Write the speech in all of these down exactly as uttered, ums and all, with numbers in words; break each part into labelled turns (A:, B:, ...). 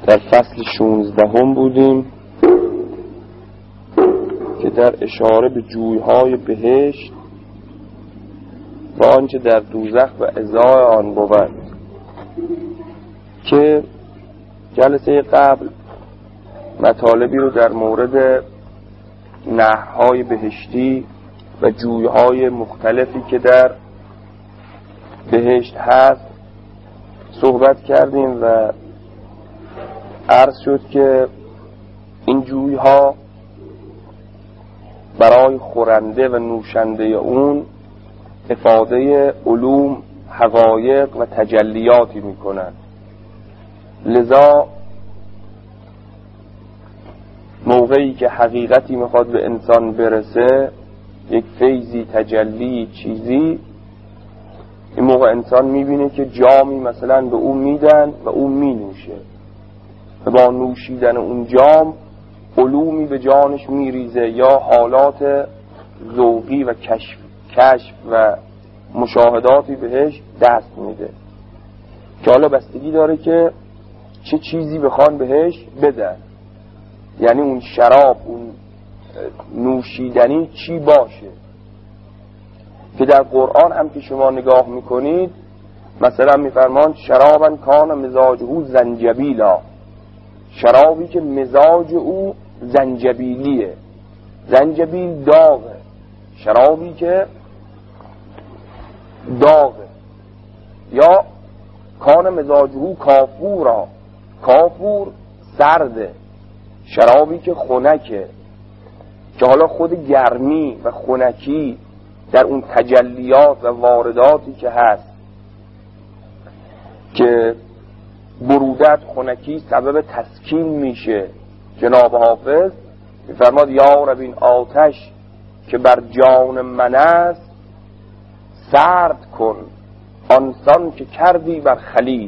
A: در فصل شونزدهم بودیم که در اشاره به جویهای بهشت و آنچه در دوزخ و ازای آن بود که جلسه قبل مطالبی رو در مورد نهرهای بهشتی و جویهای مختلفی که در بهشت هست صحبت کردیم و عرض شد که این جویها برای خورنده و نوشنده اون افاده علوم، حقایق و تجلیاتی میکنن. لذا موقعی که حقیقتی میخواد به انسان برسه، یک فیضی، تجلی، چیزی، این موقع انسان میبینه که جامی مثلا به اون میدن و اون مینوشه و با نوشیدن اون جام علومی به جانش میریزه یا حالات ذوقی و کشف کشف و مشاهداتی بهش دست میده که حالا بستگی داره که چه چیزی بخوان بهش بدن، یعنی اون شراب، اون نوشیدنی چی باشه. که در قرآن هم که شما نگاه میکنید مثلا میفرمان شرابن کان مزاجه زنجبیلا، شرابی که مزاج او زنجبیلیه، زنجبیل داغه، شرابی که داغه. یا کان مزاجه کافورا، کافور سرده، شرابی که خنکه، که حالا خود گرمی و خنکی در اون تجلیات و وارداتی که هست که برودت، خنکی سبب تسکین میشه. جناب حافظ میفرماد یا رب این آتش که بر جان من است سرد کن آنسان که کردی بر خلیل.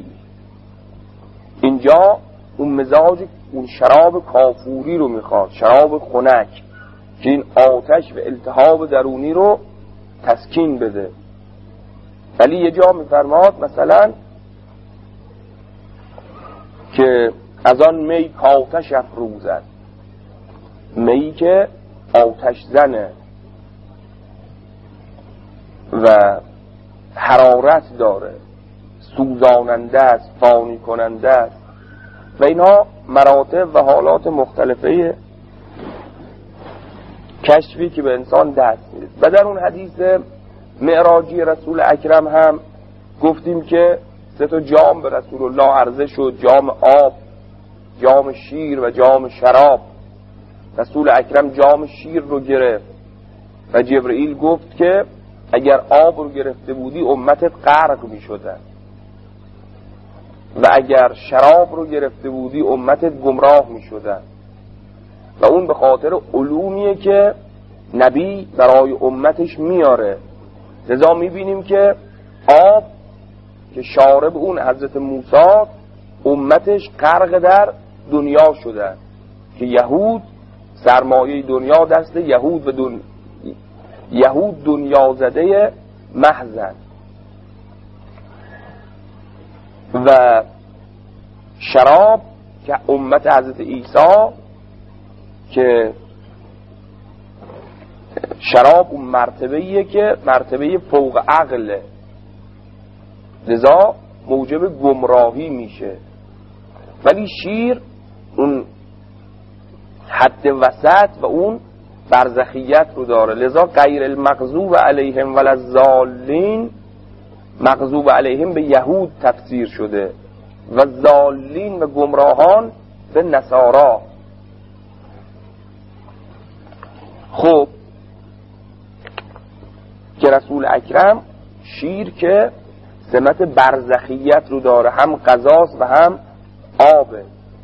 A: اینجا اون مزاج اون شراب کافوری رو میخواد، شراب خنک که این آتش و التهاب درونی رو تسکین بده. ولی یه جا میفرماد مثلا که از آن می کاتش افروزد، می که آتش زنه و حرارت داره، سوزاننده است، فانی کننده است و اینها مراتب و حالات مختلفه کشفی که به انسان دست میده. و در اون حدیث معراجی رسول اکرم هم گفتیم که سه تا جام به رسول الله عرضه شد، جام آب، جام شیر و جام شراب. رسول اکرم جام شیر رو گرفت و جبرئیل گفت که اگر آب رو گرفته بودی امتت غرق می شدن و اگر شراب رو گرفته بودی امتت گمراه می شدن. و اون به خاطر علومیه که نبی برای امتش میاره. لذا میبینیم که آب که شارب اون حضرت موسی، امتش غرق در دنیا شدن که یهود سرمایه دنیا دست یهود و دن... یهود دنیا زده محضن. و شراب که امت حضرت عیسی که شراب اون مرتبه‌ایه که مرتبه فوق عقله، لذا موجب گمراهی میشه. ولی شیر اون حد وسط و اون برزخیت رو داره، لذا غیر المغضوب علیهم ولا الضالین، مغضوب علیهم به یهود تفسیر شده و ضالین و گمراهان به نصارا. خب که رسول اکرم شیر که سمت برزخیت رو داره، هم غذاست و هم آبه.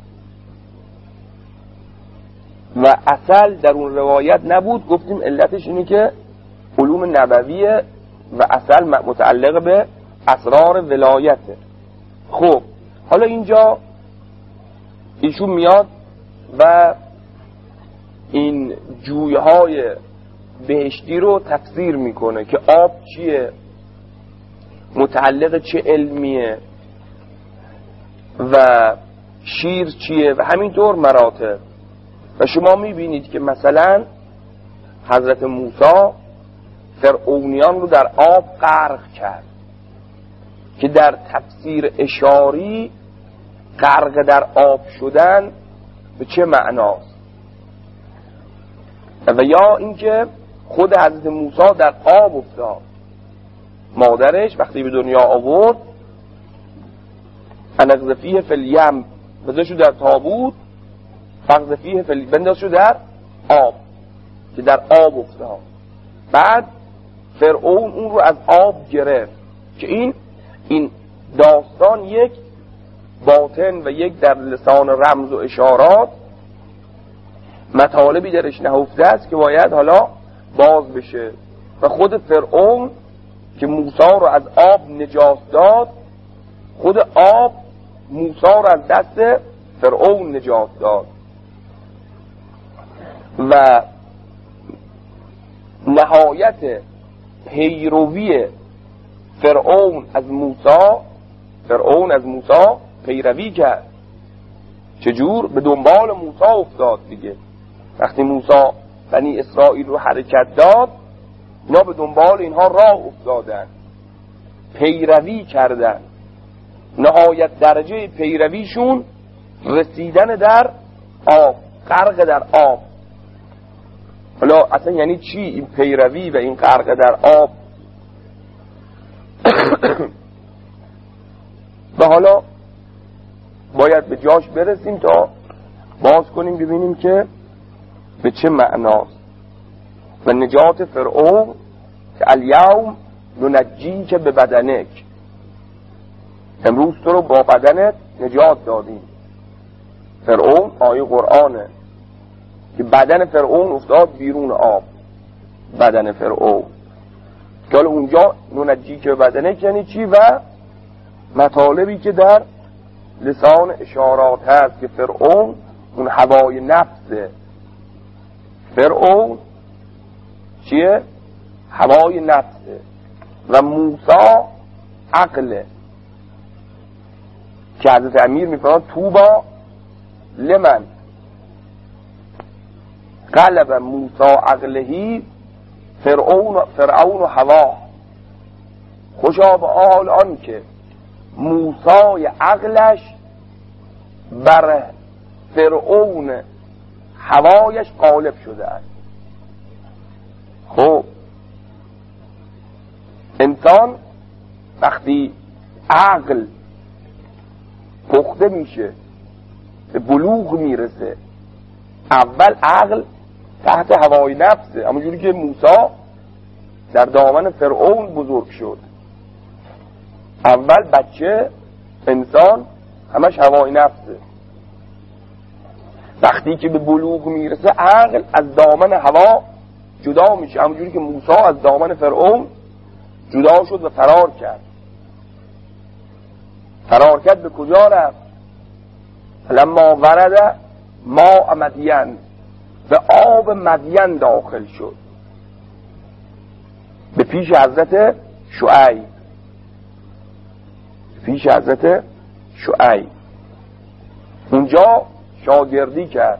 A: و عسل در اون روایت نبود، گفتیم علتش اینه که علوم نبویه و عسل متعلق به اسرار ولایته. خب حالا اینجا ایشون میاد و این جویهای بهشتی رو تفسیر میکنه که آب چیه، متعلق چه علمیه و شیر چیه و همینطور مراتب. و شما میبینید که مثلا حضرت موسی فرعونیان رو در آب غرق کرد که در تفسیر اشاری غرق در آب شدن به چه معناست، و یا اینکه خود حضرت موسی در آب افتاد. مادرش وقتی به دنیا آورد انقذفیه فی الیم، بذارشو در تابوت، فقذفیه فی الیم، بندازشو در آب که در آب افتاد. بعد فرعون اون رو از آب گرفت که این این داستان یک باطن و یک در لسان رمز و اشارات مطالبی درش نهفته است که باید حالا باز بشه. و خود فرعون که موسی رو از آب نجات داد، خود آب موسی رو از دست فرعون نجات داد. و نهایت پیروی فرعون از موسی، فرعون از موسی پیروی کرد. چجور؟ به دنبال موسی افتاد دیگه. وقتی موسی بنی اسرائیل رو حرکت داد، اینا به دنبال اینها راه افتادن، پیروی کردن. نهایت درجه پیرویشون رسیدن در آب، غرق در آب. حالا اصلا یعنی چی این پیروی و این غرق در آب؟ و حالا باید به جاش برسیم تا باز کنیم ببینیم که به چه معناست. و نجات فرعون که الیوم ننجی که به بدنک، امروز تو رو با بدنت نجات دادیم. فرعون آیه قرآنه که بدن فرعون افتاد بیرون آب، بدن فرعون. که حالا اونجا ننجی که به بدنک یعنی چی؟ و مطالبی که در لسان اشارات هست که فرعون اون هوای نفسه. فرعون چیه؟ هوای نفسه. و موسی عقله که حضرت امیر میفرماد توبا لمن قلب موسی عقلهی فرعون فرعون و هوا. خوشا به حال آن که موسی عقلش بر فرعون هوایش غالب شده است. خب انسان وقتی عقل پخته میشه، به بلوغ میرسه، اول عقل تحت هوای نفسه، همونجوری که موسی در دامن فرعون بزرگ شد. اول بچه انسان همش هوای نفسه. وقتی که به بلوغ میرسه عقل از دامن هوا جدا میشه، همونجوری که موسی از دامن فرعون جدا شد و فرار کرد. فرار کرد به کجا رفت؟ لما ورد ماء مدین، به آب مدین داخل شد، به پیش حضرت شعیب، پیش حضرت شعیب. اونجا شاگردی کرد.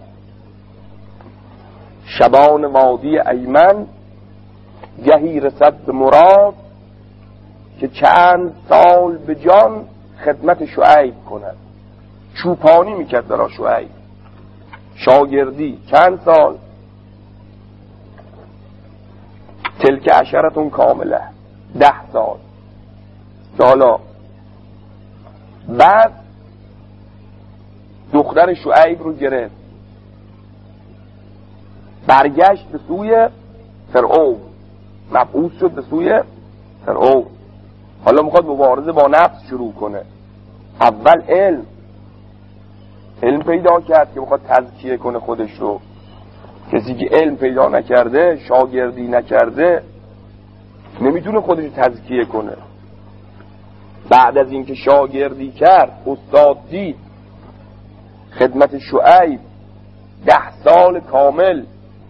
A: شبان وادی ایمن گهی رسد به مراد، که چند سال به جان خدمت شعیب کند. چوپانی میکرد برای شعیب، شاگردی چند سال. تلک عشرتون کامله، ده سال. حالا بعد دختر شعیب رو گرفت، برگشت به سوی فرعون، مبعوث شد به سوی فرعون. حالا میخواد مبارزه با نفس شروع کنه. اول علم علم پیدا کرد که میخواد تزکیه کنه خودش رو. کسی که علم پیدا نکرده، شاگردی نکرده، نمیتونه خودش رو تزکیه کنه. بعد از اینکه شاگردی کرد، استاد دید، خدمت شعیب ده سال کامل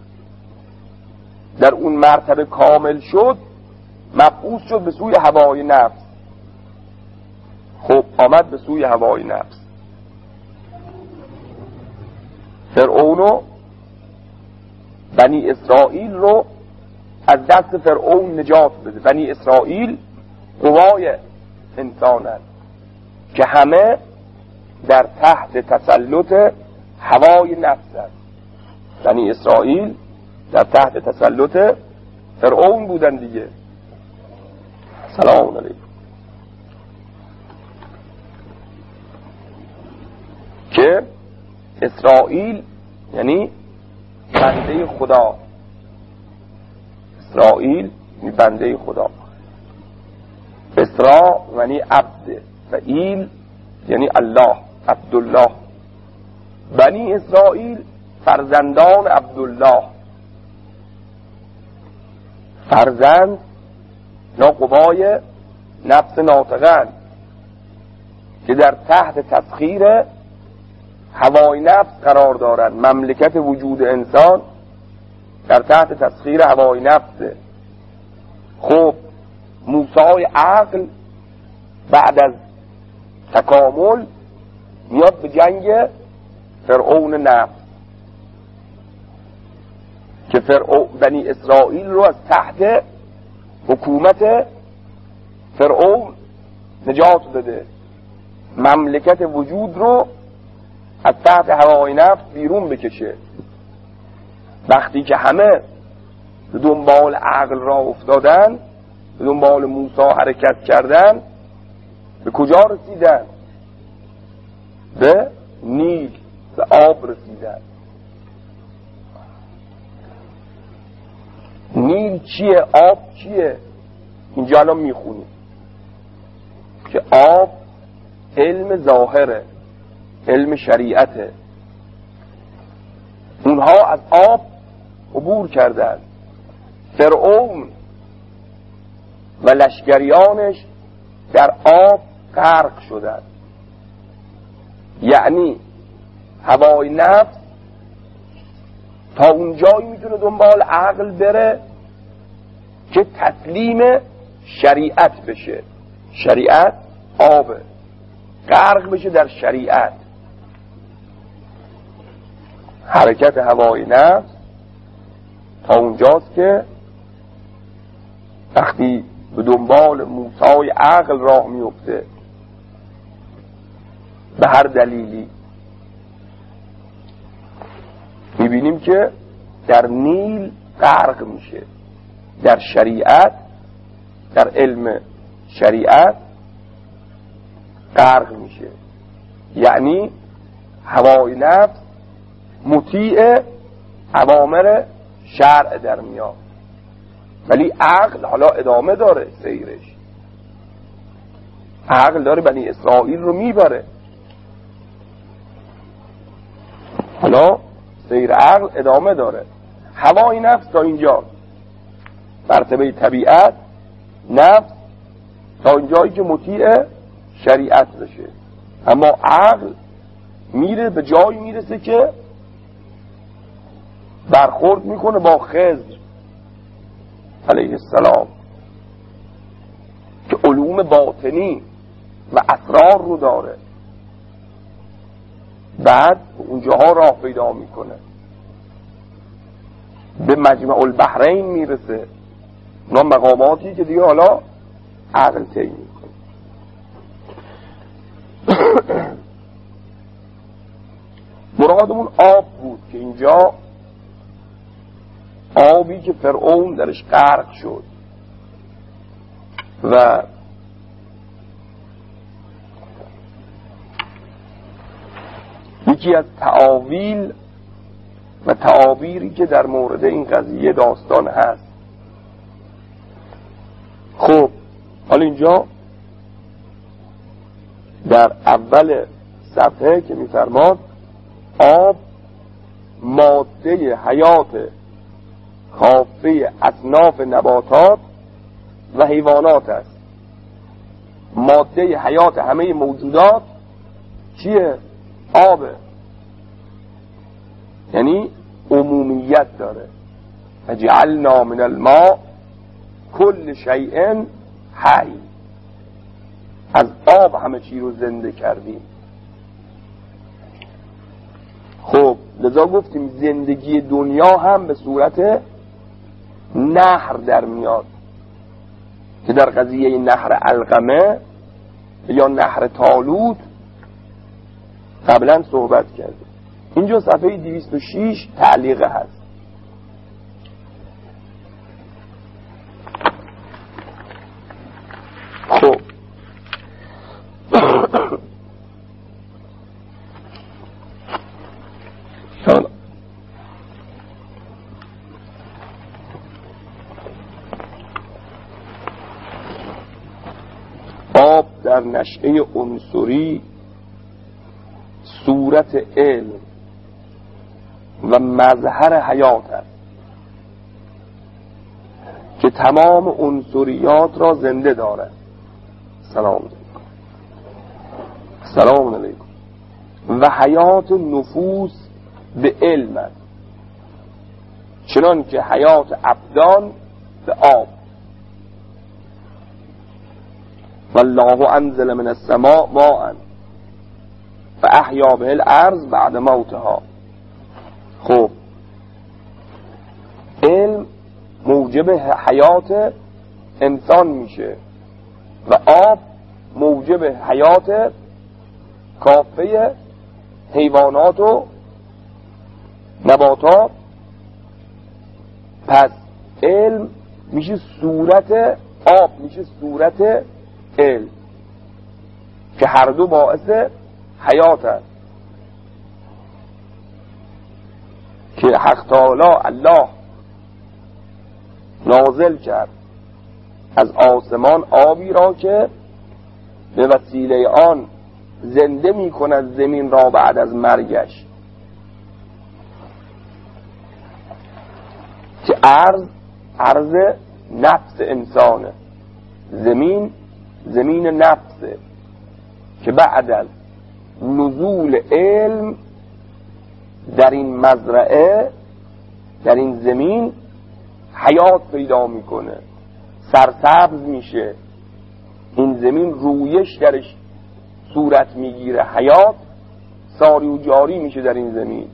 A: در اون مرتبه کامل شد، مبعوث شد به سوی هوای نفس. خب آمد به سوی هوای نفس. فرعونو بنی اسرائیل رو از دست فرعون نجات بده. بنی اسرائیل قوای انسانن که همه در تحت تسلط هوای نفس هست. بنی اسرائیل در تحت تسلط فرعون بودن دیگه. سلام علیکم. که اسرائیل یعنی بنده خدا. اسرائیل یعنی بنده خدا. اسرا یعنی عبد و ایل یعنی الله، عبدالله. بنی اسرائیل فرزندان عبدالله. فرزند یا قوای نفس ناطقن که در تحت تسخیر هوای نفس قرار دارن. مملکت وجود انسان در تحت تسخیر هوای نفسه. خب موسی عقل بعد از تکامل میاد به جنگ فرعون نفس که فرعون بنی اسرائیل رو از تحت حکومت فرعون نجات داده. مملکت وجود رو از تحت هوای نفس بیرون بکشه. وقتی که همه به دنبال عقل را افتادن، به دنبال موسی حرکت کردن، به کجا رسیدن؟ به نیل، به آب رسیدن. نیل چیه؟ آب چیه؟ اینجا الان میخونیم که آب علم ظاهره، علم شریعته. اونها از آب عبور کردند. فرعون و لشکریانش در آب غرق شدند. یعنی هوای نفس تا اونجایی میتونه دنبال عقل بره که تسلیم شریعت بشه. شریعت آبه، غرق بشه در شریعت. حرکت هوای نفس تا اونجاست که وقتی به دنبال موسی عقل راه میفته به هر دلیلی، میبینیم که در نیل غرق میشه، در شریعت، در علم شریعت غرق میشه. یعنی هوای نفس مطیع اوامر شرع در میاد، ولی عقل حالا ادامه داره سیرش. عقل داره بنی اسرائیل رو میبره. حالا سیر عقل ادامه داره. هوای نفس تا اینجا، مرتبه طبیعت نفس تا اینجایی که مطیع شریعت بشه. اما عقل میره به جایی میرسه که برخورد میکنه با خضر علیه السلام که علوم باطنی و اسرار رو داره. بعد اونجاها راه پیدا میکنه، به مجمع البحرین میرسه. اونا مقاماتی که دیگه حالا عقل طی میکنه. مرادمون آب بود که اینجا آبی که فرعون درش غرق شد و یکی از تعاویل و تعابیری که در مورد این قضیه داستان هست. خب حالا اینجا در اول صفحه که می‌فرماد آب ماده حیات کافه اصناف نباتات و حیوانات است. ماده حیات همه موجودات چیه؟ آبه. یعنی عمومیت داره. وجعلنا من الماء کل شیء حی. از آب همه چی رو زنده کردیم. خب لذا گفتیم زندگی دنیا هم به صورت نهر در میاد که در قضیه نهر علقمه یا نهر طالوت قبلا صحبت کرده. اینجا صفحه دویست و شش تعلیقه هست. خب آب در نشأه عنصری صورت علم و مظهر حیات است که تمام عنصریات را زنده دارد. سلام علیکم. سلام علیکم. و حیات نفوس به علم است، چنان که حیات ابدان به آب. والله انزل من السماء ماء فاحیا به الارض بعد موتها. خب علم موجب حیات انسان میشه و آب موجب حیات کافه حیوانات و نباتات. پس علم میشه صورت آب، میشه صورت علم که هر دو باعث حیات است که حق تعالی الله نازل کرد از آسمان آبی را که به وسیله آن زنده می کند زمین را بعد از مرگش، که ارض ارض نفس انسانه، زمین زمین نفسه که بعد از نزول علم در این مزرعه، در این زمین حیات پیدا میکنه، سرسبز میشه، این زمین رویش درش صورت میگیره، حیات ساری و جاری میشه در این زمین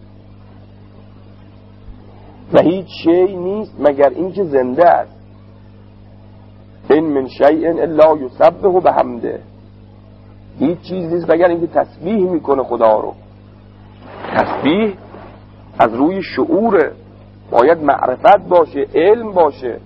A: و هیچ شیء نیست مگر اینکه زنده است. این من شیء الا یسبح بحمده، هیچ چیز نیست مگر اینکه تسبیح میکنه خدا رو. تسبیح از روی شعوره، باید معرفت باشه، علم باشه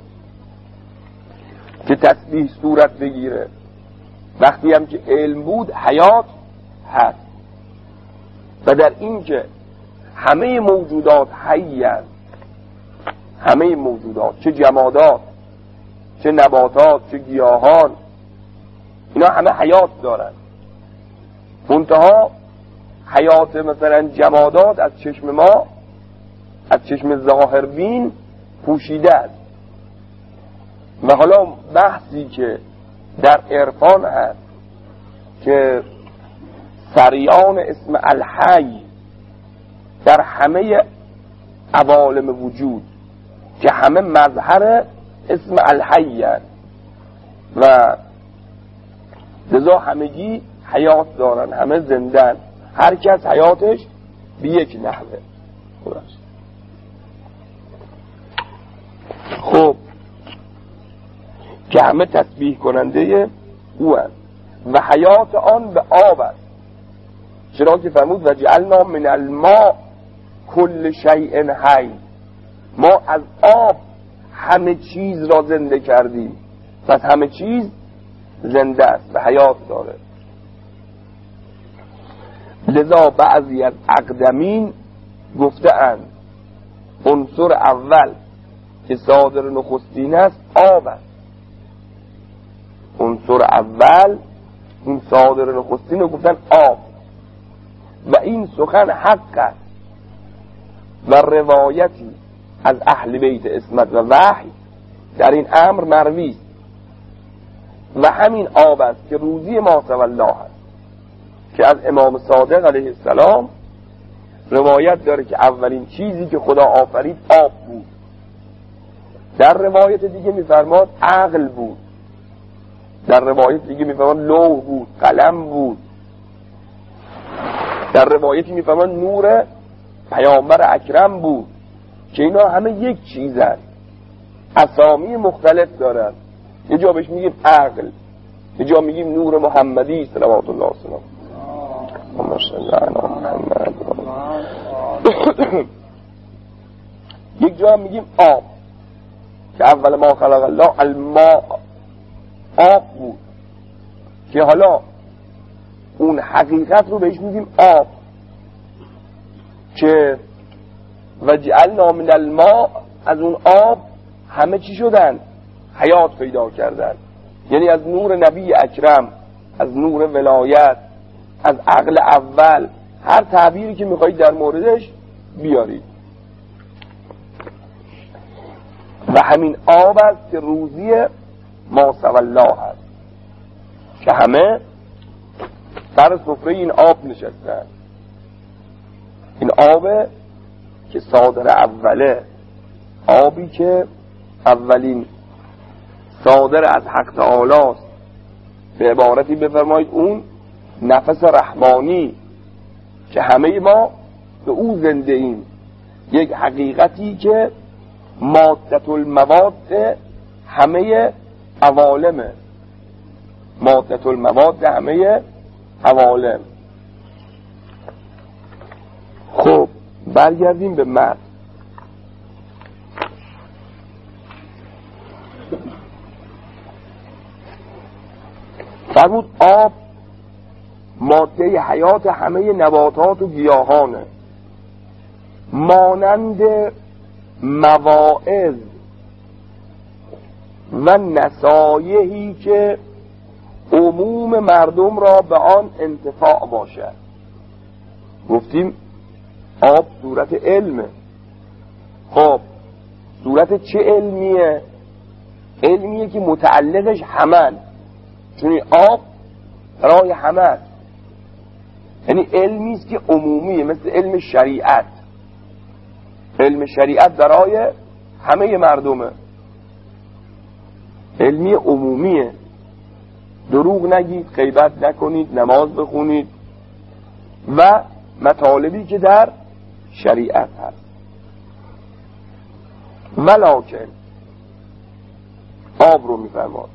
A: که تسبیح صورت بگیره. وقتی هم که علم بود حیات هست و در این که همه موجودات حی هست، همه موجودات، چه جمادات چه نباتات چه گیاهان، اینا همه حیات دارن. منتها حیات مثلا جمادات از چشم ما، از چشم ظاهربین پوشیده است و حالا بحثی که در عرفان هست که سریان اسم الحی در همه عوالم وجود که همه مظهر اسم الحی هست و لذا همگی حیات دارن، همه زندن، هر کس حیاتش به یک نحوه. خب که همه تسبیح کننده او هست و حیات آن به آب است، چرا که فرمود و جعلنا من الماء کل شیء حی، ما از آب همه چیز را زنده کردیم، پس همه چیز زنده است و حیات داره. لذا بعضی از اقدمین گفته اند عنصر اول که صادر نخستین است آب است. عنصر اول این صادر نخستین رو گفتن آب و این سخن حق است و روایتی از اهل بیت عصمت و وحی در این امر مروی است و همین آب است که روزی ما الله است که از امام صادق علیه السلام روایت داره که اولین چیزی که خدا آفرید آب بود. در روایت دیگه میفرماد عقل بود، در روایت دیگه میفرماد لوح بود، قلم بود، در روایتی میفرماد نور پیامبر اکرم بود که اینا همه یک چیزن، اسامی مختلف دارن. یه جا بهش میگیم عقل، یه جا میگیم نور محمدی صلوات الله وسلم. یک جا هم میگیم آب که اول ما خلق الله الماء، آب بود که حالا اون حقیقت رو بهش میگیم آب، که و جعلنا من الماء، از اون آب همه چی شدن؟ حیات پیدا کردن. یعنی از نور نبی اکرم، از نور ولایت، از عقل اول، هر تعبیری که میخواید در موردش بیارید. و همین آب است که روزی ما سوی الله هست که همه سر سفره این آب نشستن. این آب که صادر اوله، آبی که اولین صادر از حق تعالی است. به عبارتی بفرمایید اون نفس رحمانی که همه ما به او زنده ایم، یک حقیقتی که مادة المواد همه عوالمه، مادة المواد همه عوالم. خب برگردیم به متن. فرمود آب ماده حیات همه نباتات و گیاهانه، مانند مواعظ و نصایحی که عموم مردم را به آن انتفاع باشد. گفتیم آب صورت علمه. خب صورت چه علمیه؟ علمیه که متعلقش همن، چون این آب برای همه است. یعنی علمی است که عمومیه، مثل علم شریعت. علم شریعت برای همه مردمه، علمی عمومیه. دروغ نگید، غیبت نکنید، نماز بخونید و مطالبی که در شریعت هست. ولکن آب رو میفرماد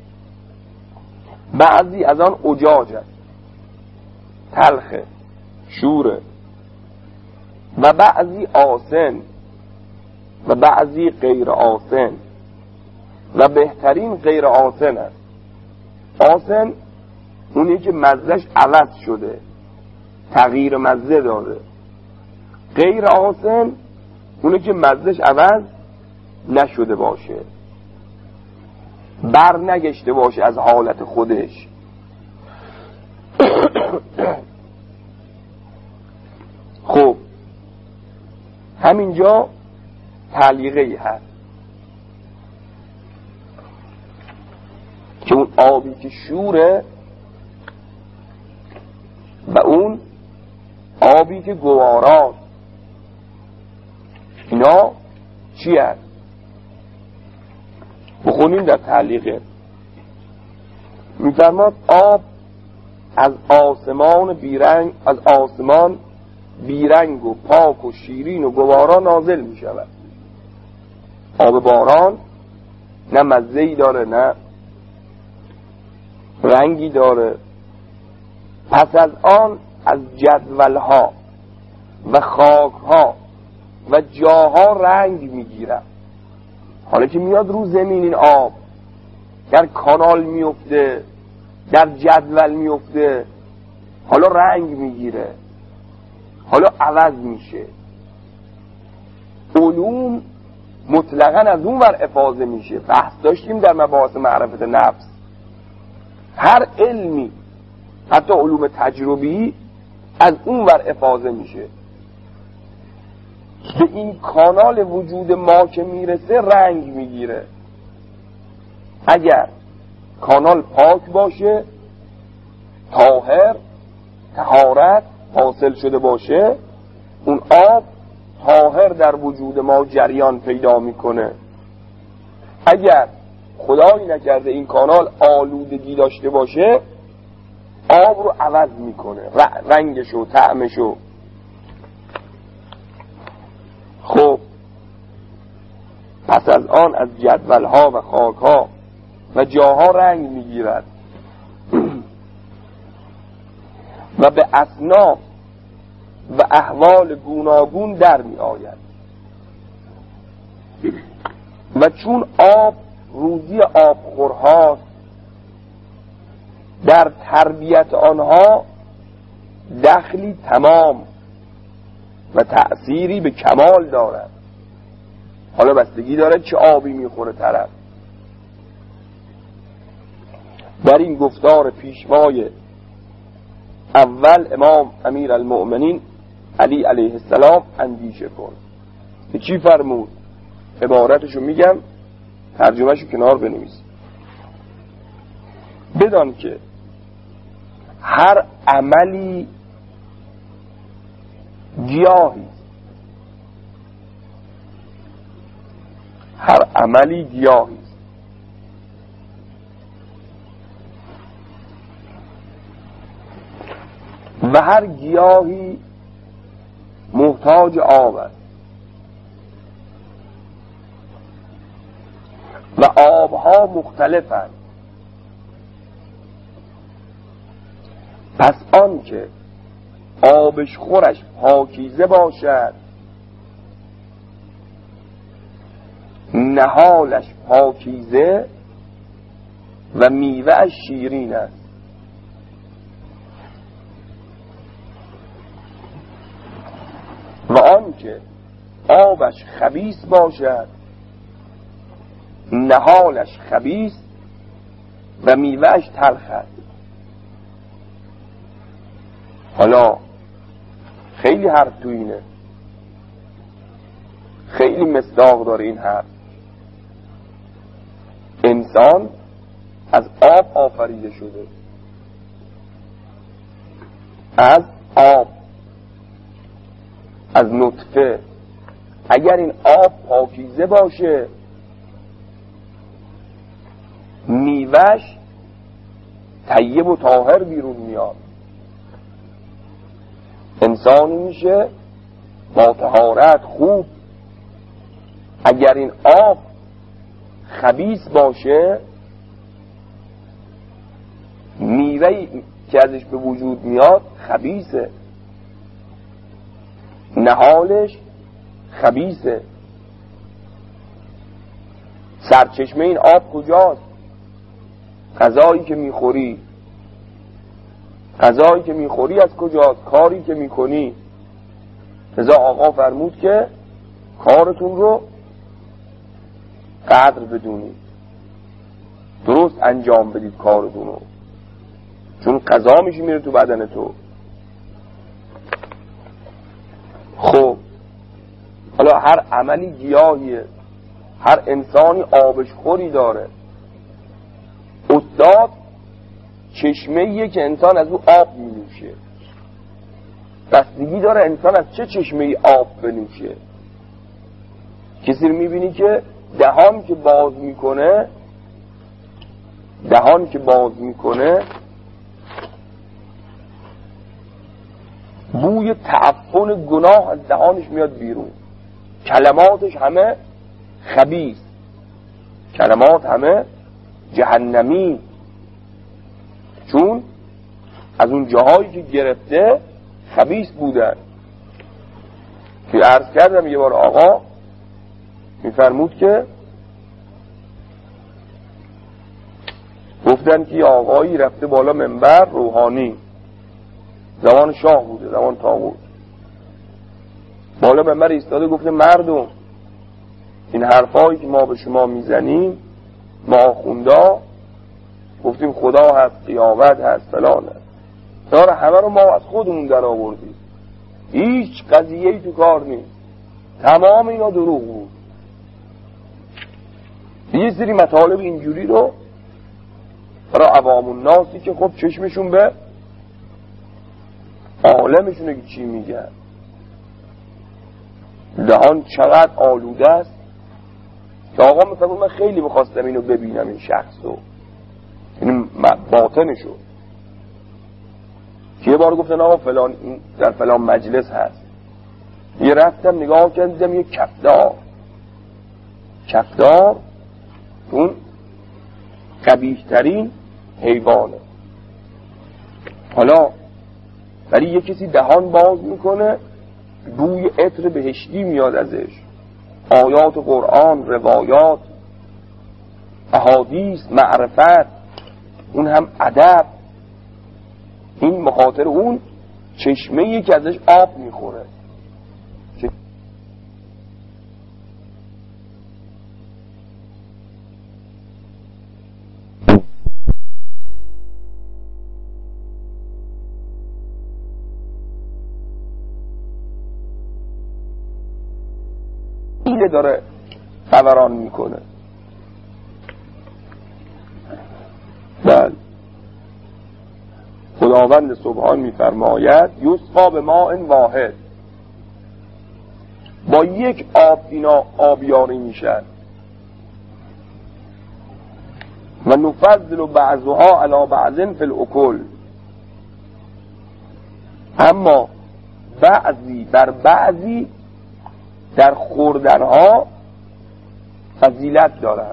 A: بعضی از آن اجاج است، تلخه، شوره، و بعضی آسن و بعضی غیر آسن، و بهترین غیر آسن است. آسن اونی که مزهش عوض شده، تغییر مزه داره. غیر آسن اونی که مزهش عوض نشده باشه، بر نگشته باشه از حالت خودش. خب همینجا تعلیقی هست که اون آبی که شوره و اون آبی که گواران، اینا چی هست؟ بخونیم در تعلیقه. میفرماد آب از آسمان بیرنگ، از آسمان بیرنگ و پاک و شیرین و گوارا نازل می شود. آب باران نه مزه‌ای داره نه رنگی داره. پس از آن از جدولها و خاکها و جاها رنگ می گیرد. حالا که میاد رو زمین این آب در کانال میفته، در جدول میفته، حالا رنگ میگیره، حالا عوض میشه. علوم مطلقاً از اون ور افاضه میشه. بحث داشتیم در مباحث معرفت نفس. هر علمی، حتی علوم تجربی، از اون ور افاضه میشه. به این کانال وجود ما که میرسه رنگ میگیره. اگر کانال پاک باشه، طاهر، طهارت حاصل شده باشه، اون آب طاهر در وجود ما جریان پیدا میکنه. اگر خدایی نکرده این کانال آلودگی داشته باشه، آب رو عوض میکنه، رنگشو، طعمشو. پس از آن از جدولها و خاکها و جاها رنگ میگیرد و به اصناف و احوال گوناگون در می آید و چون آب روزی آبخورهاست در تربیت آنها دخلی تمام و تأثیری به کمال دارد. حالا بستگی داره چه آبی میخوره طرف. در این گفتار پیشوای اول امام امیر المؤمنین علی علیه السلام اندیشه کن که چی فرمود. عبارتشو میگم، ترجمهشو کنار بنویس. بدان که هر عملی گیاهی، هر عملی گیاهی و هر گیاهی محتاج آب است و آبها مختلفند. پس آن که آبش خورش پاکیزه باشد، نهالش پاکیزه و میوهش شیرین است. و آن که آبش خبیث باشد، نهالش خبیث و میوهش تلخ است. حالا خیلی حرف تو اینه، خیلی مصداق داره این حرف. انسان از آب آفریده شده، از آب، از نطفه. اگر این آب پاکیزه باشه، میوهش طیب و طاهر بیرون میاد. انسانی میشه با طهارت خوب. اگر این آب خبیث باشه، میوهی که ازش به وجود میاد خبیثه، نهالش خبیثه. سرچشمه این آب کجاست؟ غذایی که میخوری. غذایی که میخوری از کجاست؟ کاری که میکنی. لذا آقا فرمود که کارتون رو قدر بدونید، درست انجام بدید کارتون رو، چون غذا میشه میره تو بدن تو. خب حالا هر عملی گیاهیه، هر انسانی آبش خوری داره. استاد چشمه‌ایه که انسان از او آب می‌نوشه. بستگی داره انسان از چه چشمه‌ای آب بنوشه. کسی رو می‌بینی که دهان که باز میکنه، دهان که باز میکنه بوی تعفن گناه از دهانش میاد بیرون. کلماتش همه خبیث، کلمات همه جهنمی، چون از اون جاهایی که گرفته خبیث بودن. که عرض کردم یه بار آقا میفرمود که گفتن که آقایی رفته بالا منبر روحانی، زمان شاه بوده، زمان طاغوت، بالا منبر ایستاده گفته مردم این حرفایی که ما به شما میزنیم، ما آخوندا گفتیم خدا هست، قیامت هست، فلان هست، داره همه رو ما از خودمون در آوردیم، هیچ قضیه‌ای تو کار نیست، تمام اینا دروغ بود. یه سری مطالب اینجوری رو برای عوام الناسی که خب چشمشون به عالمشونه که چی میگن، دهان چقدر آلوده است که آقا مثلا من خیلی بخواستم اینو ببینم، این شخص رو، این باطنشو. که یه بار گفتن آقا فلان این در فلان مجلس هست، یه رفتم نگاه کردم یه کفدار کفتار اون قبیح‌ترین حیوانه. حالا ولی یه کسی دهان باز میکنه بوی عطر بهشتی میاد ازش، آیات قرآن، روایات، احادیث، معرفت، اون هم ادب، این مخاطر اون چشمه‌ای که ازش آب میخوره. اینه داره فوران میکنه. بله خداوند سبحان میفرماید یسقا به ماء واحد، با یک آب اینا آبیاری میشن. و نفضل بعضها علی بعض فی الاکل، اما بعضی بر بعضی در خوردنها فضیلت دارن.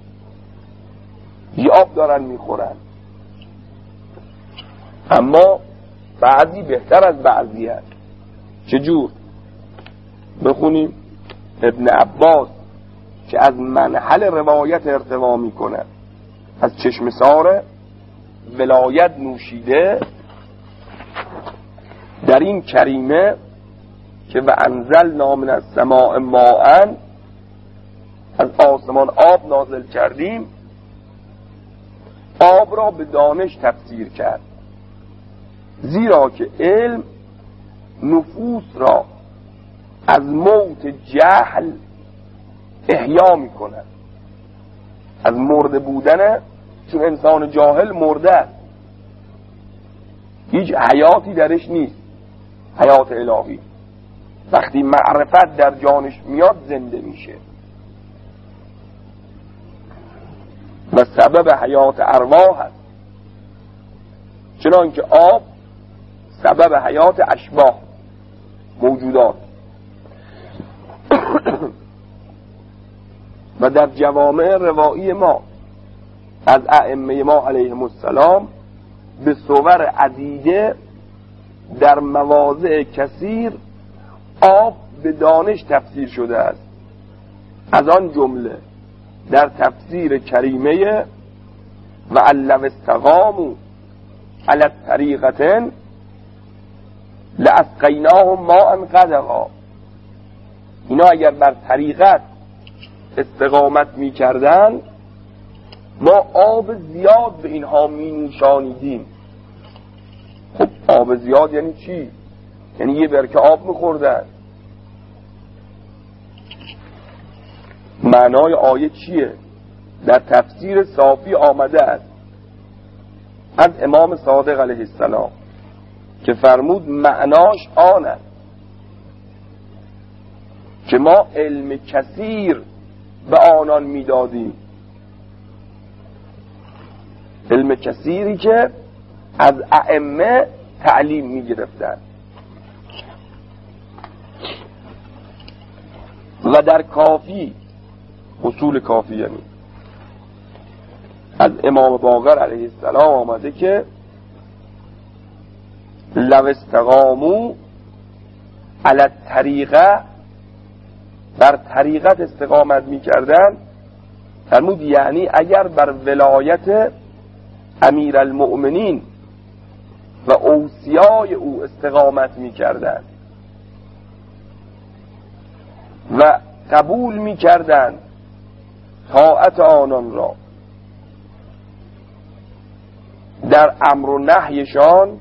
A: یه آب دارن میخورن، اما بعضی بهتر از بعضی هست. چجور؟ بخونیم ابن عباس که از منحل روایت ارتوا میکنه، از چشم سار ولایت نوشیده در این کریمه که و انزلنا من السماء ماء، از آسمان آب نازل کردیم، آب را به دانش تفسیر کرد، زیرا که علم نفوس را از موت جهل احیا می کند. از مرده بودن، چون انسان جاهل مرده، هیچ حیاتی درش نیست، حیات الهی. وقتی معرفت در جانش میاد زنده میشه و سبب حیات ارواح هست، چنانکه آب سبب حیات اشباح موجودات. و در جوامع روایی ما از ائمه ما علیهم السلام به صور عدیده در مواضع کثیر آب به دانش تفسیر شده است. از آن جمله در تفسیر کریمه و لو استقاموا علی الطریقة لاسقیناهم ماء غدقا، اینا اگر بر طریقت استقامت می کردن ما آب زیاد به اینها می نوشانیدیم. خب آب زیاد یعنی چی؟ یعنی یه برکه آب می خوردن. معنای آیه چیه؟ در تفسیر صافی آمده است از امام صادق علیه السلام که فرمود معناش آن است که ما علم کثیر به آنان میدادیم، علم کثیری که از ائمه تعلیم میگرفتن. و در کافی، اصول کافی یعنی از امام باقر علیه السلام آمده که لو استقاموا علی الطریقة، بر طریقت استقامت میکردن، فرمود یعنی اگر بر ولایت امیر المؤمنین و اوصیای او استقامت میکردن و قبول میکردن طاعت آنان را در امر و نهیشان،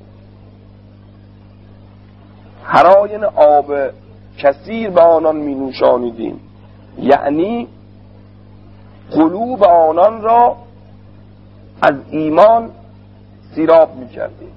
A: هراین آب کثیر به آنان می نوشانیدیم، یعنی قلوب آنان را از ایمان سیراب می کردیم.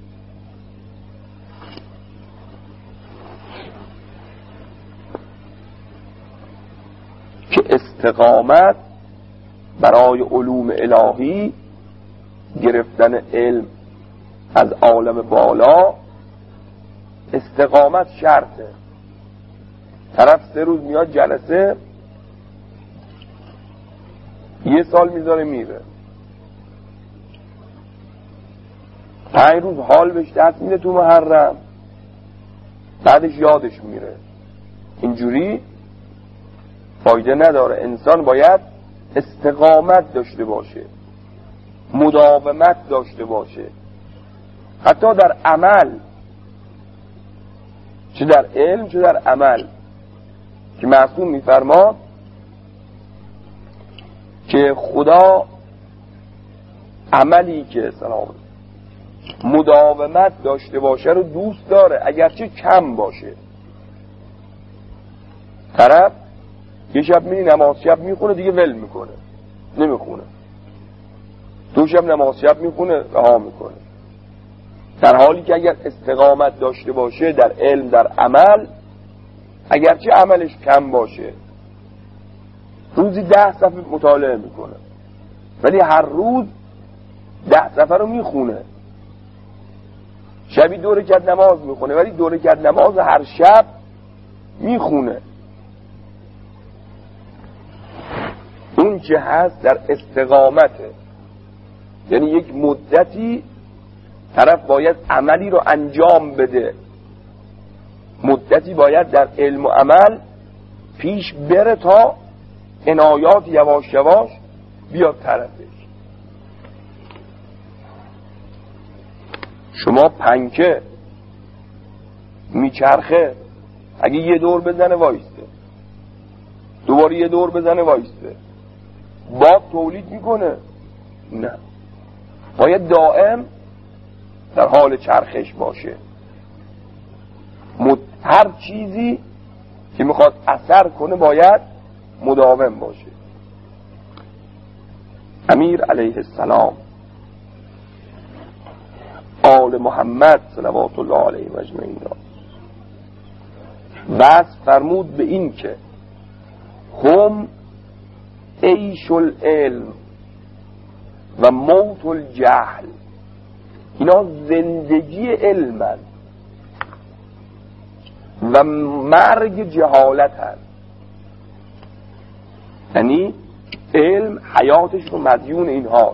A: که استقامت برای علوم الهی، گرفتن علم از عالم بالا، استقامت شرطه. طرف سه روز میاد جلسه یه سال میذاره میره، پنج روز حال بهش دست میده تو محرم، بعدش یادش میره. اینجوری فایده نداره. انسان باید استقامت داشته باشه، مداومت داشته باشه، حتی در عمل، چه در علم چه در عمل. که معصوم میفرماد که خدا عملی که سلام مداومت داشته باشه رو دوست داره، اگرچه کم باشه. طرف یه شب میری نماز شب میخونه دیگه ول میکنه، نمیخونه. دو شب نماز شب میخونه رها میکنه. در حالی که اگر استقامت داشته باشه در علم در عمل، اگرچه عملش کم باشه، روزی ده صفحه مطالعه میکنه ولی هر روز ده صفحه رو میخونه. شبی دو رکعت نماز میخونه ولی دو رکعت نماز هر شب میخونه. اون چه هست در استقامته، یعنی یک مدتی طرف باید عملی رو انجام بده، مدتی باید در علم و عمل پیش بره تا عنایات یواش یواش بیاد طرفش. شما پنکه میچرخه، اگه یه دور بزنه وایسته، دوباره یه دور بزنه وایسته، باد تولید میکنه؟ نه، باید دائم در حال چرخش باشه. مد... هر چیزی که میخواد اثر کنه باید مداوم باشه. امیر علیه السلام آل محمد صلوات الله علیه و اجمعین را وصف فرمود به این که هم عیش العلم و موت الجهل، اینا زندگی علمن و مرگ جهالت هست. یعنی علم حیاتش رو مدیون اینها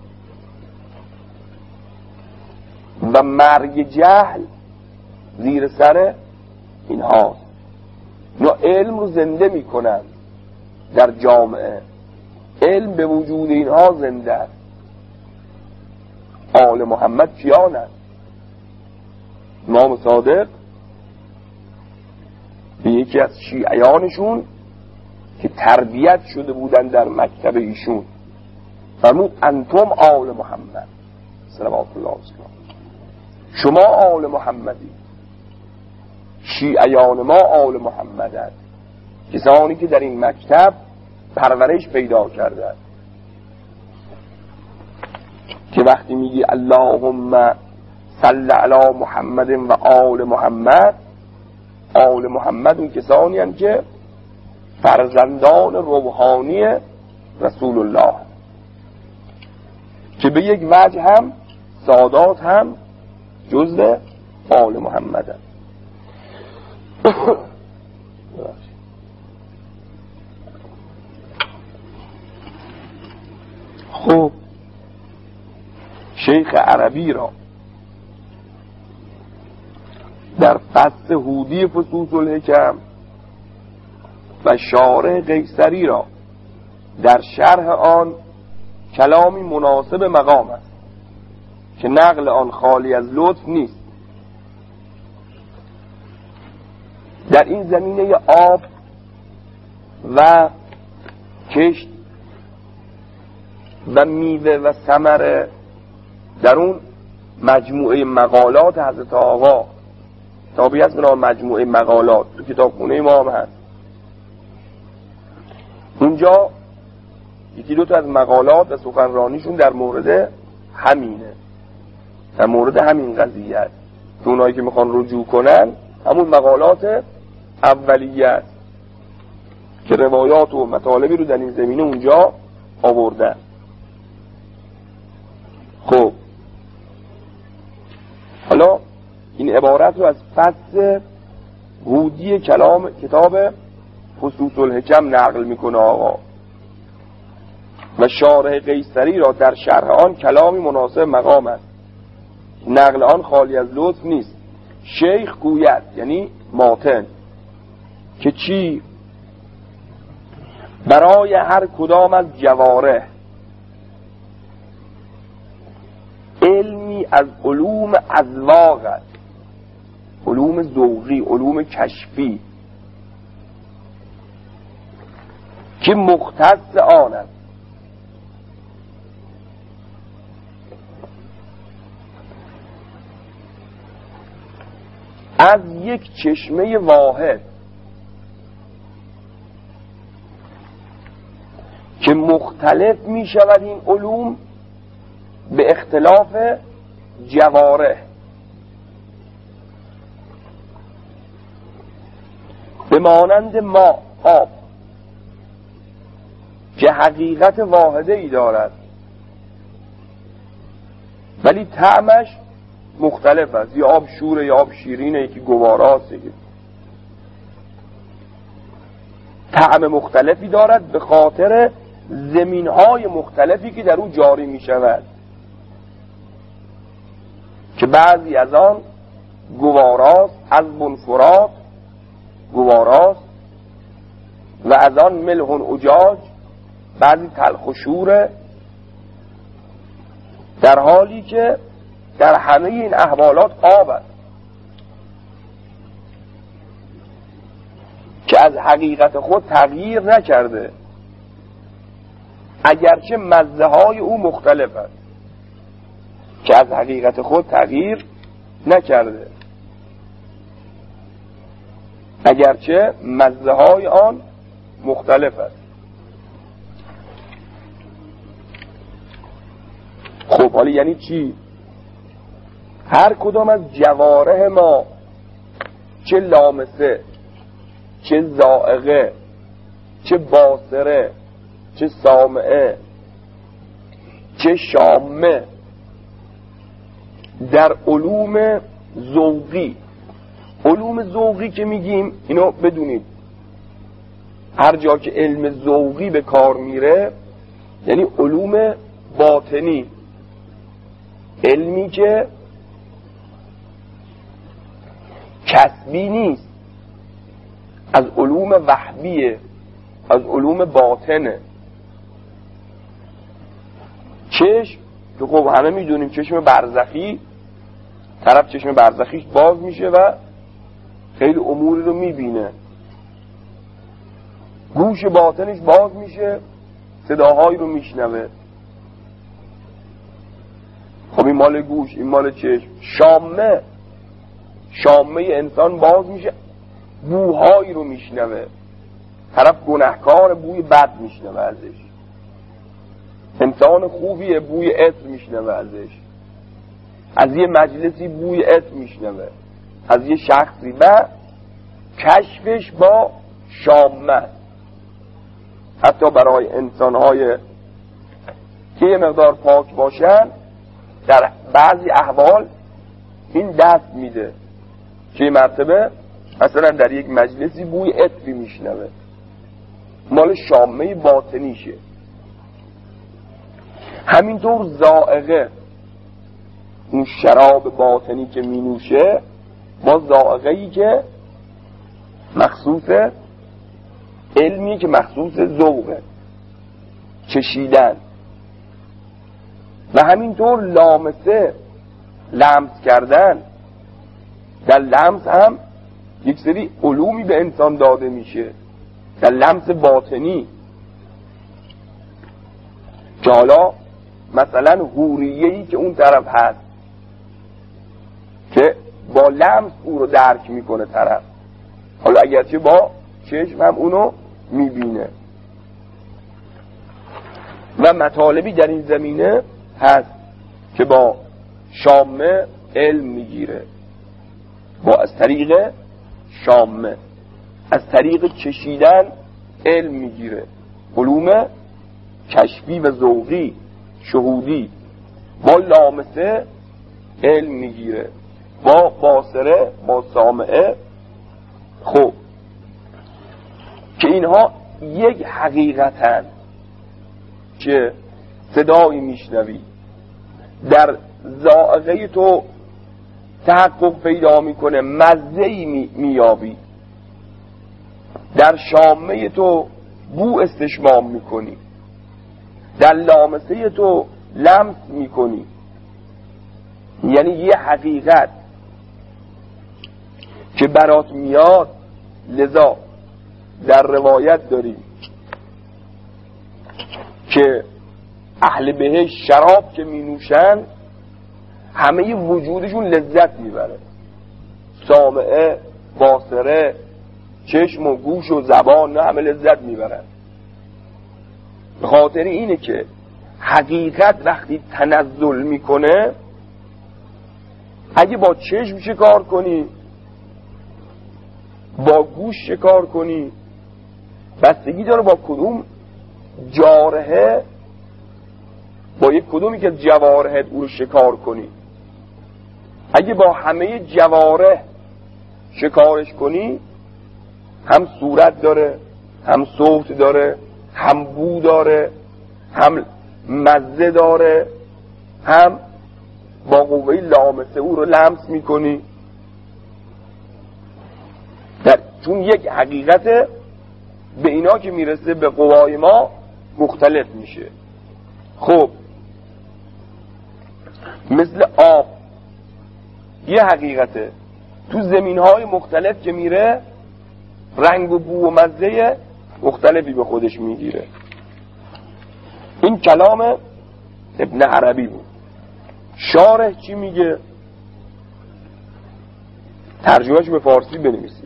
A: و مرگ جهل زیر سر اینها. اینا علم رو زنده میکنن در جامعه، علم به وجود اینها زنده است. آل محمد کیان است؟ امام صادق به یکی از شیعیانشون که تربیت شده بودن در مکتب ایشون فرمود انتم آل محمد صلوات الله علیه. شما آل محمدی، شیعیان ما آل محمد هست، کسانی که در این مکتب پرورش پیدا کردند. که وقتی میگی اللهم صل علی محمد و آل محمد، آل محمد اون کسانی هستند که فرزندان روحانی رسول الله، که به یک وجه هم سادات هم جزء آل محمد هست. خب شیخ عربی را در فصل هودی فصوص الحکم و شارح قیصری را در شرح آن کلامی مناسب مقام است که نقل آن خالی از لطف نیست. در این زمینه آب و کشت و میوه و ثمره، در اون مجموعه مقالات حضرت آقا کتابی هست به نام مجموعه مقالات، تو کتابخونه ما هم هست. اونجا یکی دو تا از مقالات و سخنرانیشون در مورد همینه، در مورد همین قضیه است که اونایی که میخوان رجوع کنن همون مقالات اولیه است که روایات و مطالبی رو در این زمینه اونجا آوردن. خب حالا این عبارت رو از فصل هودی کلام کتاب فصوص الحکم نقل میکنه آقا. و شارح قیصری را در شرح آن کلامی مناسب مقام است، نقل آن خالی از لطف نیست. شیخ گوید، یعنی ماتن، که چی؟ برای هر کدام از جوارح علمی از علوم اذواق است، علوم ذوقی، علوم کشفی که مختص آن است. از یک چشمه واحد که مختلف می شود این علوم به اختلاف جوارح، به مانند ما آب که حقیقت واحده ای دارد ولی طعمش مختلف است، یا آب شوره یا آب شیرینه، یکی گواراست، یکی طعم مختلفی دارد به خاطر زمینهای مختلفی که در او جاری می شود، که بعضی از آن گواراست، از بنفرات گواراست، و از آن ملح اجاج، بعضی تلخ و شوره، در حالی که در همه این احوالات آب است که از حقیقت خود تغییر نکرده، اگرچه مزه های او مختلف است، که از حقیقت خود تغییر نکرده اگرچه مزه های آن مختلف است. خب حالا یعنی چی؟ هر کدام از جوارح ما، چه لامسه، چه ذائقه، چه باصره، چه سامعه، چه شامه، در علوم ذوقی، علوم ذوقی که میگیم اینو بدونید، هر جا که علم ذوقی به کار میره یعنی علوم باطنی، علمی که کسبی نیست، از علوم وحبیه، از علوم باطنه. چشم که خب همه میدونیم چشم برزخی، طرف چشم برزخیش باز میشه و خیلی اموری رو میبینه، گوش باطنش باز میشه، صداهایی رو میشنوه. خب این مال گوش، این مال چشم. شامه، شامه انسان باز میشه، بوهایی رو میشنوه، طرف گناهکار بوی بد میشنوه ازش، انسان خوبیه بوی عطر میشنوه ازش، از یه مجلسی بوی عطر میشنوه، از یه شخصی، و کشفش با شامه. حتی برای انسانهای که یه مقدار پاک باشن در بعضی احوال این دست میده که مرتبه مثلا در یک مجلسی بوی عطری میشنوه، مال شامه باطنیشه. همینطور ذائقه، اون شراب باطنی که می نوشه با ذائقه‌ای که مخصوص علمی که مخصوص ذوقه، چشیدن. و همینطور لامسه، لمس کردن، در لمس هم یک سری علومی به انسان داده میشه، در لمس باطنی، که حالا مثلا حوریه‌ای که اون طرف هست که با لمس او رو درک میکنه طرف، حالا اگرچه با چشم هم اونو میبینه. و مطالبی در این زمینه هست که با شامه علم میگیره، با از طریق شامه، از طریق چشیدن علم میگیره، علوم کشفی و ذوقی، شهودی. با لامسه علم میگیره، با باصره، با سامعه. خب که اینها یک حقیقتن، که صدایی میشنوی، در ذائقه تو تحقق پیدا میکنه، مزه‌ای میابی، در شامه تو بو استشمام میکنی، در لامسه تو لمس میکنی. یعنی یه حقیقت که برات میاد. لذا در روایت داریم که اهل بهشت شراب که می نوشن همه وجودشون لذت میبره، سامعه، باصره، چشم و گوش و زبان همه لذت میبرن. به خاطر اینه که حقیقت وقتی تنزل میکنه، اگه با چشم شکار کنی، با گوش شکار کنی، بستگی داره با کدوم جارحه، با یک کدومی که جوارحت او رو شکار کنی. اگه با همه جوارح شکارش کنی، هم صورت داره، هم صوت داره، هم بو داره، هم مزه داره، هم با قوه لامسه او رو لمس میکنی. در چون یک حقیقت به اینا که میرسه به قوای ما مختلف میشه. خب مثل آب یه حقیقته، تو زمینهای مختلف که میره رنگ و بو و مزه مختلفی به خودش میگیره. این کلام ابن عربی بود. شارح چی میگه؟ ترجمهش به فارسی بنویسید.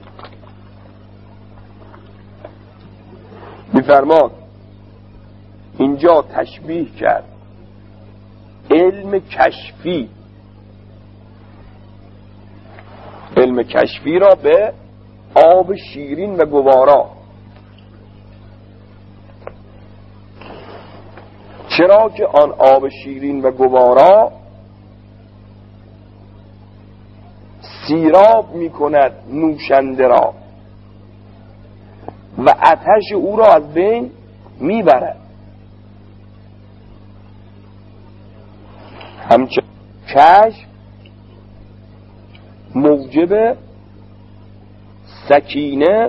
A: میفرماد اینجا تشبیه کرد علم کشفی، علم کشفی را به آب شیرین و گوارا. چرا که آن آب شیرین و گوارا سیراب می کند نوشنده را و آتش او را از بین می برد. همچنین کشف موجب سکینه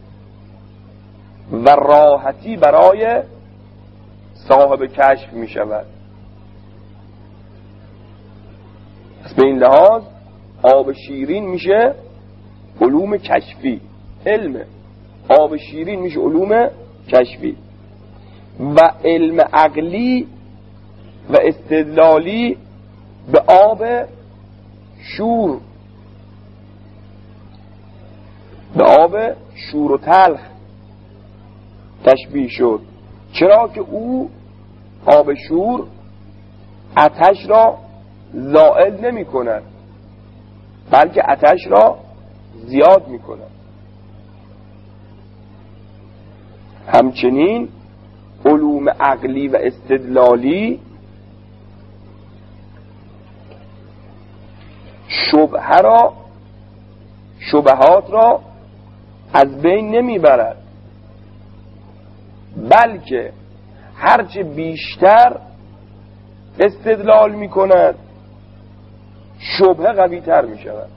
A: و راحتی برای صاحب کشف می شود. پس به این لحاظ آب شیرین میشه علوم کشفی، علم آب شیرین میشه علوم کشفی. و علم عقلی و استدلالی به آب شور، به آب شور و تلخ تشبیه شد. چرا که او آب شور آتش را زائل نمی کند، بلکه آتش را زیاد می کند. همچنین علوم عقلی و استدلالی شبهه را شبهات را از بین نمی برد، بلکه هرچه بیشتر استدلال می کند شبهه قوی تر می شود.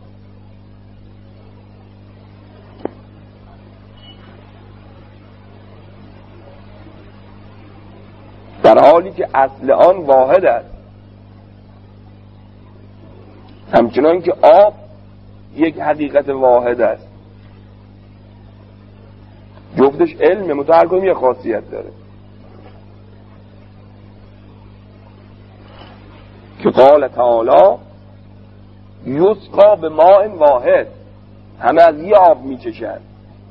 A: در حالی که اصل آن واحد است. همچنان که آب یک حقیقت واحد است، جفتش علم متعلق یه خاصیت داره که قال تعالی یسقا به ماء واحد، همه از یه آب میچشن.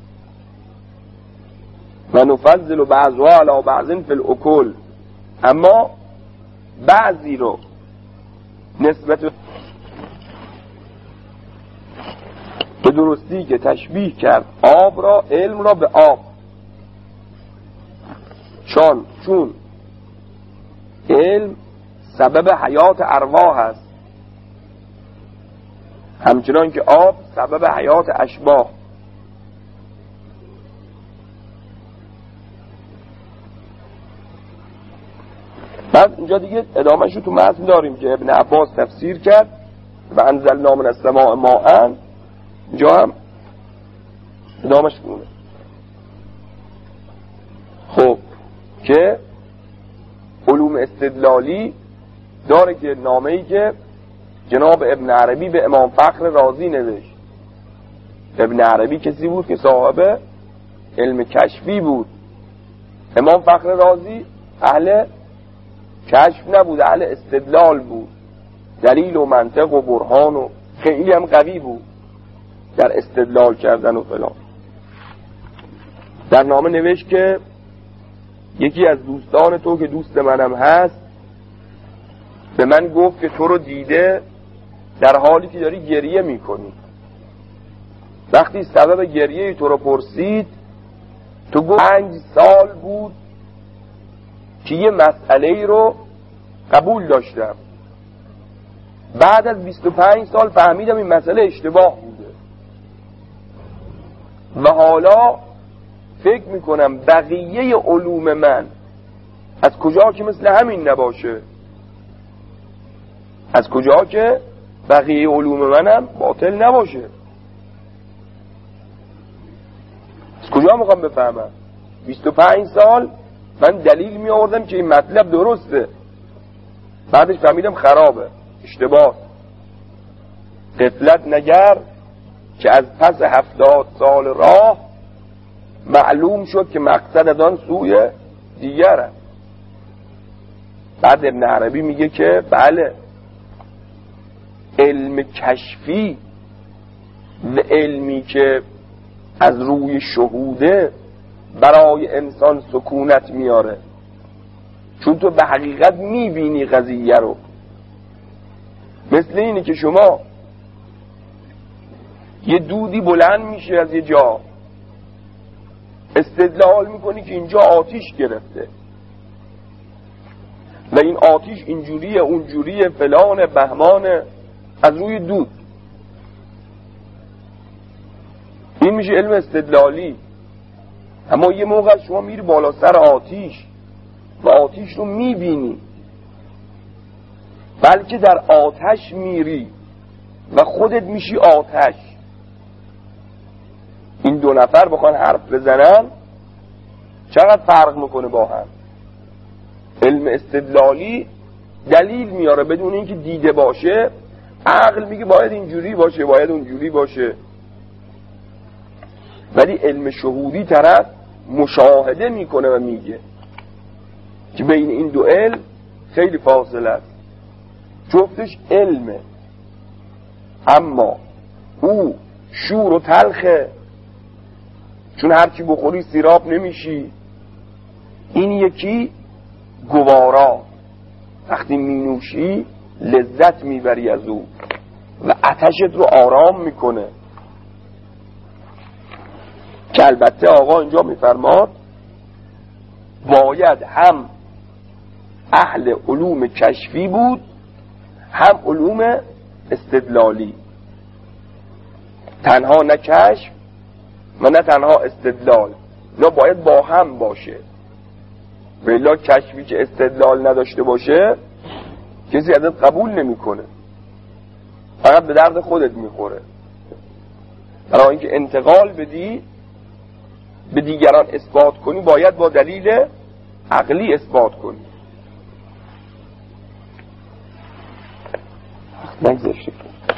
A: و نفضل بعضها علی بعض فی الاکل، اما بعضی رو نسبت به درستی که تشبیه کرد آب را، علم را به آب، چون چون علم سبب حیات ارواح است، همچنان که آب سبب حیات اشباح. بعد اینجا دیگه ادامهش رو تو متن داریم که ابن عباس تفسیر کرد و انزلنا من السماء ماء، اینجا هم ادامهش کنه. خب که علوم استدلالی داره که نامه‌ای که جناب ابن عربی به امام فخر رازی نوشت. ابن عربی کسی بود که صاحب علم کشفی بود. امام فخر رازی اهل کشف نبود، اهل استدلال بود، دلیل و منطق و برهان و خیلی هم قوی بود در استدلال کردن و فلان. در نامه نوشت که یکی از دوستان تو که دوست منم هست به من گفت که تو رو دیده در حالی که داری گریه میکنی. وقتی سبب گریه تو رو پرسید تو گفت پنج سال بود که یه مسئله رو قبول داشتم، بعد از بیست و پنج سال فهمیدم این مسئله اشتباه بوده و حالا فکر میکنم بقیه علوم من از کجا که مثل همین نباشه، از کجا که بقیه علوم منم باطل نباشه. از کجا میخوام بفهمم؟ بیست و پنج سال من دلیل می آوردم که این مطلب درسته، بعدش فهمیدم خرابه، اشتباه. غفلت نگر که از پس هفتاد سال راه معلوم شد که مقصد از آن سوی دیگره. بعد ابن عربی میگه که بله، علم کشفی و علمی که از روی شهوده برای انسان سکونت میاره، چون تو به حقیقت میبینی قضیه رو. مثل اینه که شما یه دودی بلند میشه از یه جا، استدلال میکنی که اینجا آتیش گرفته و این آتیش اینجوریه اونجوریه فلان بهمانه، از روی دود. این میشه علم استدلالی. اما یه موقع شما میری بالا سر آتیش و آتیش رو میبینی، بلکه در آتش میری و خودت میشی آتش. این دو نفر بخوان حرف بزنن چقدر فرق میکنه با هم. علم استدلالی دلیل میاره بدون اینکه دیده باشه، عقل میگه باید اینجوری باشه باید اونجوری باشه، ولی علم شهودی طرف مشاهده میکنه و میگه که بین این دو علم خیلی فاصله است، جفتش علمه اما او شور و تلخه، چون هرچی بخوری سیراب نمیشی. این یکی گوارا، وقتی مینوشی لذت میبری از او و آتشت رو آرام میکنه. که البته آقا اینجا میفرماد باید هم اهل علوم کشفی بود هم علوم استدلالی، تنها نه کشف و نه تنها استدلال، نه باید با هم باشه. بلا کشفی که استدلال نداشته باشه کسی ازت قبول نمیکنه، فقط به درد خودت میخوره. برای اینکه انتقال بدی به دیگران اثبات کنی باید با دلیل عقلی اثبات کنی. نگذاشتی.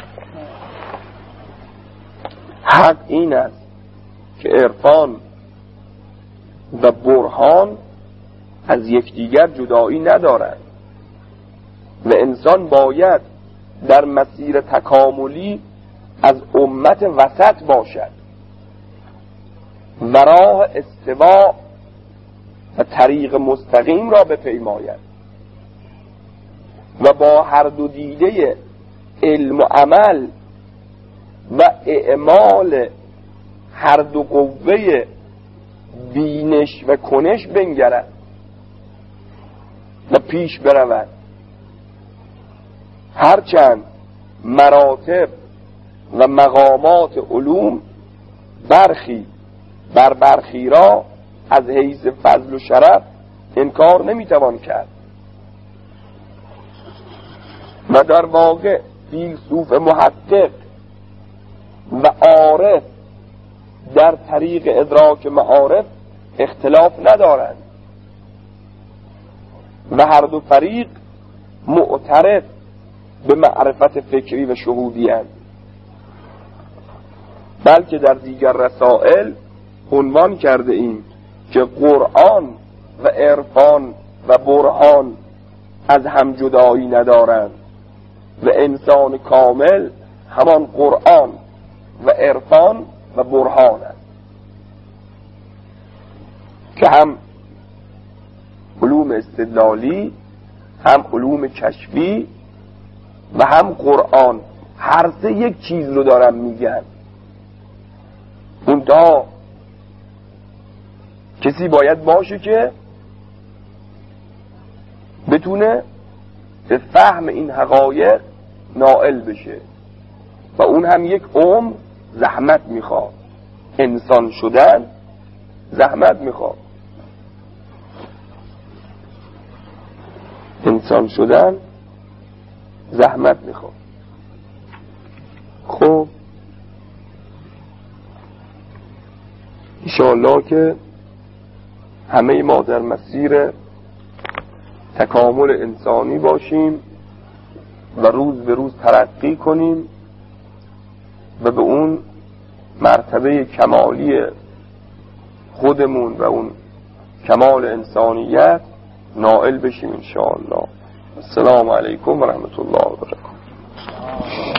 A: حق این است که عرفان و برهان از یکدیگر جدایی ندارند و انسان باید در مسیر تکاملی از امت وسط باشد و راه استوا و طریق مستقیم را بپیماید و با هر دو دیده علم و عمل و اعمال هر دو قوه بینش و کنش بنگرد و پیش برود. هرچند مراتب و مقامات علوم برخی بر برخی را از حیث فضل و شرف انکار نمیتوان کرد، و در واقع فیلسوف محقق و عارف در طریق ادراک معارف اختلاف ندارند و هر دو فریق معترف به معرفت فکری و شهودی هستند، بلکه در دیگر رسائل عنوان کرده ایم که قرآن و عرفان و برهان از هم جدایی ندارند و انسان کامل همان قرآن و عرفان و برهان است که هم علوم استدلالی، هم علوم کشفی و هم قرآن، هر سه یک چیز رو دارن میگن. اون تا کسی باید باشه که بتونه به فهم این حقایق نائل بشه و اون هم یک عمر زحمت میخواد. انسان شدن زحمت میخواد. انسان شدن زحمت میخواد. خب انشاءالله که همه ما در مسیر تکامل انسانی باشیم و روز به روز ترقی کنیم و به اون مرتبه کمالی خودمون و اون کمال انسانیت نائل بشیم انشاءالله. السلام علیکم و رحمت الله و برکاته.